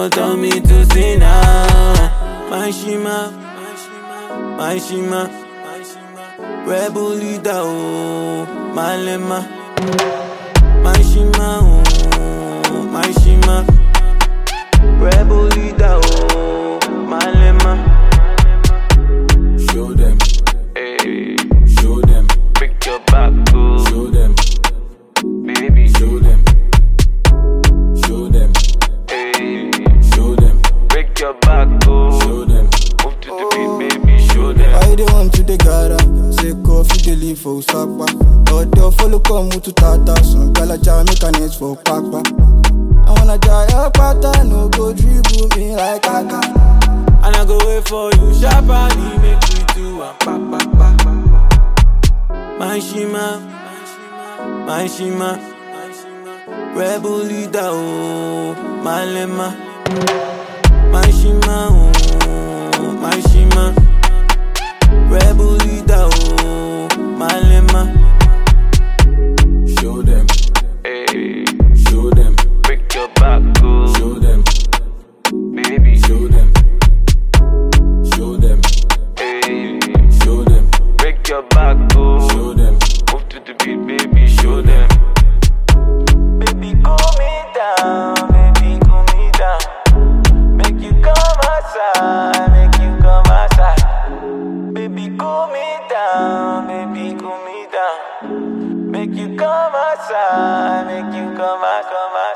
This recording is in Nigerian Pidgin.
don't tell me to say now. My Shima, my Shima, rebel leader, oh, my Lema. My Shima, oh, my Shima, rebel leader, oh, my Lema. Show them, Hey, show them, break your back, oh, show them, baby. show them, show them, Hey, show them, break your back, oh, show them. move to the beat, baby, show them. Why they want to the gara? Say coffee they leave for Usapa. Or they'll follow come to Tata. Some gala Jamaicanese for Papa. I wanna try a pattern, no go dribble me like Kaka. And I go wait for you, sharply make we do a pa pa pa. My Shima, my Shima, rebel leader, oh, my Lema. My Shima, oh, my Shima, rebel leader, oh, my Lema. Show them, Hey, show them, break your back, oh, show them, baby. show them, show them, Hey, show them, break your back, oh, show them, move to the beat, baby, show them. Baby, cool me down, baby, cool me down. Make you come outside, make you come outside. Baby, cool me down, baby, cool me down. Make you come outside, make you come out, come out.